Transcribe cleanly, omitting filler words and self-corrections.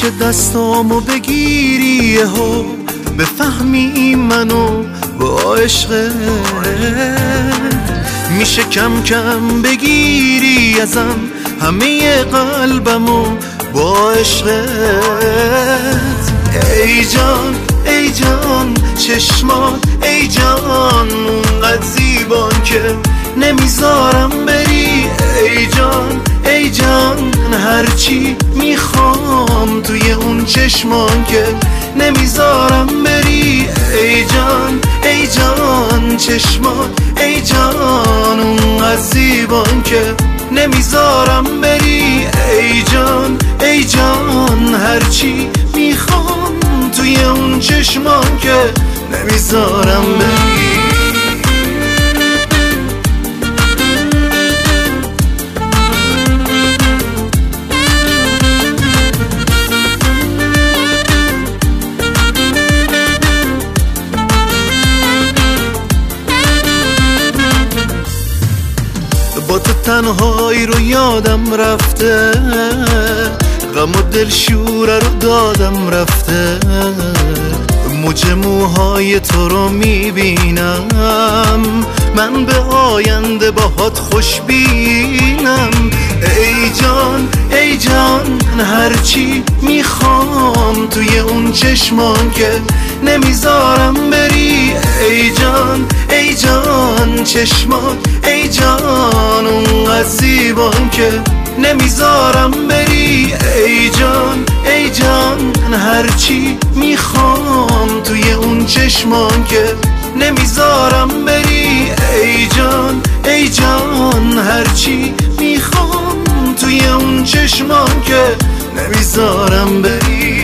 میشه دستامو بگیری ها، بفهمی منو با عشقت، میشه کم کم بگیری ازم همه قلبمو با عشقت. ای جان ای جان چشمات، ای جان اونقدر زیبان که نمیذارم بری. ای جان ای جان هرچی میخوام توی اون چشمان که نمیذارم بری. ای جان ای جان چشمات، ای جان اونقدر زیبان که نمیذارم بری. ای جان ای جان هرچی میخوام توی اون چشمان که نمیذارم بری. با تو تنهایی رو یادم رفته، غم و دلشوره رو دادم رفته، موج موهای تو رو میبینم، من به آینده باهات خوشبینم. ای جان ای جان هرچی میخوام توی اون چشمان که نمیذارم بری. ای جان ای جان چشمان، ای جان اونقدر زیبان که نمیذارم بری. ای جان ای جان هرچی میخوام توی اون چشمان که نمیذارم بری. ای جان ای جان هرچی میخوام توی اون چشمان که نمیذارم بری.